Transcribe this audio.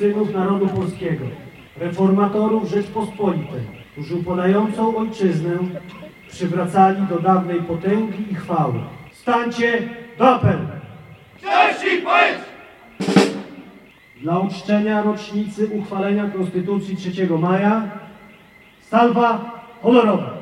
synów narodu polskiego, reformatorów Rzeczpospolitej, którzy upadającą ojczyznę przywracali do dawnej potęgi i chwały. Stańcie do apelu! Cześć i powiedz! Dla uczczenia rocznicy uchwalenia Konstytucji 3 maja salwa honorowa.